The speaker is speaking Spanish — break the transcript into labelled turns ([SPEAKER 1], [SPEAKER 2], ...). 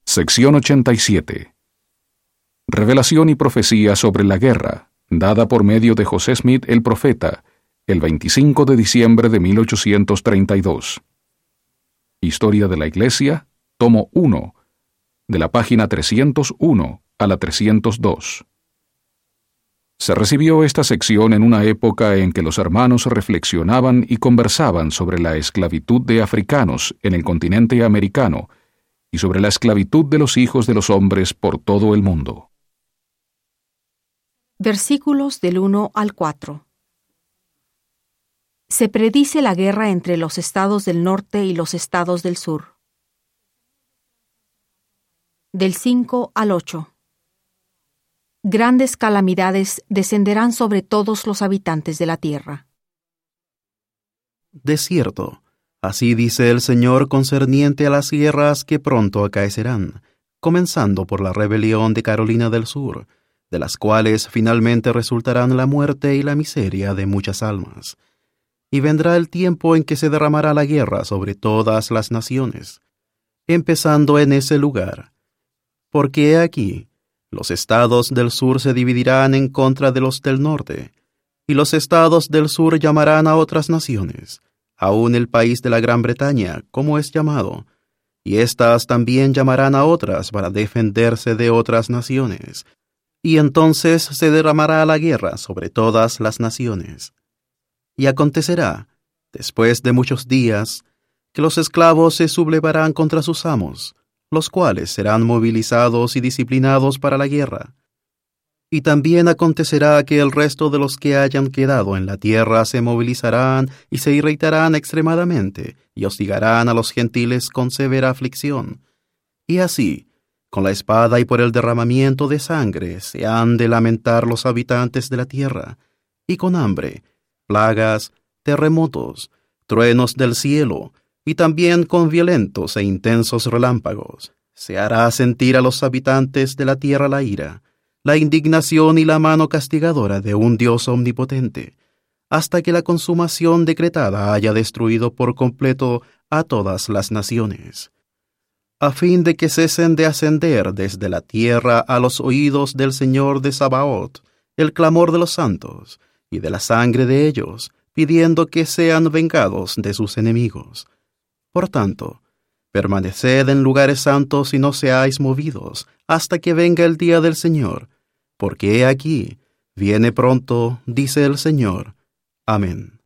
[SPEAKER 1] Sección 87. Revelación y profecía sobre la guerra, dada por medio de José Smith el profeta, el 25 de diciembre de 1832. Historia de la Iglesia, tomo 1, de la página 301 a la 302. Se recibió esta sección en una época en que los hermanos reflexionaban y conversaban sobre la esclavitud de africanos en el continente americano y sobre la esclavitud de los hijos de los hombres por todo el mundo.
[SPEAKER 2] Versículos del 1 al 4. Se predice la guerra entre los estados del norte y los estados del sur. Del 5 al 8. Grandes calamidades descenderán sobre todos los habitantes de la tierra.
[SPEAKER 3] De cierto, así dice el Señor concerniente a las guerras que pronto acaecerán, comenzando por la rebelión de Carolina del Sur, de las cuales finalmente resultarán la muerte y la miseria de muchas almas. Y vendrá el tiempo en que se derramará la guerra sobre todas las naciones, empezando en ese lugar. Porque he aquí, los estados del sur se dividirán en contra de los del norte, y los estados del sur llamarán a otras naciones, aun el país de la Gran Bretaña, como es llamado, y éstas también llamarán a otras para defenderse de otras naciones, y entonces se derramará la guerra sobre todas las naciones. Y acontecerá, después de muchos días, que los esclavos se sublevarán contra sus amos, los cuales serán movilizados y disciplinados para la guerra. Y también acontecerá que el resto de los que hayan quedado en la tierra se movilizarán y se irritarán extremadamente, y hostigarán a los gentiles con severa aflicción. Y así, con la espada y por el derramamiento de sangre, se han de lamentar los habitantes de la tierra, y con hambre, plagas, terremotos, truenos del cielo, y también con violentos e intensos relámpagos. Se hará sentir a los habitantes de la tierra la ira, la indignación y la mano castigadora de un Dios omnipotente, hasta que la consumación decretada haya destruido por completo a todas las naciones, a fin de que cesen de ascender desde la tierra a los oídos del Señor de Sabaoth el clamor de los santos, y de la sangre de ellos, pidiendo que sean vengados de sus enemigos. Por tanto, permaneced en lugares santos y no seáis movidos, hasta que venga el día del Señor, porque he aquí, viene pronto, dice el Señor. Amén.